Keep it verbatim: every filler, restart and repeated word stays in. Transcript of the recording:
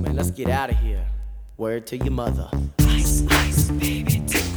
and let's get out of here. Word to your mother. Ice, ice, baby, take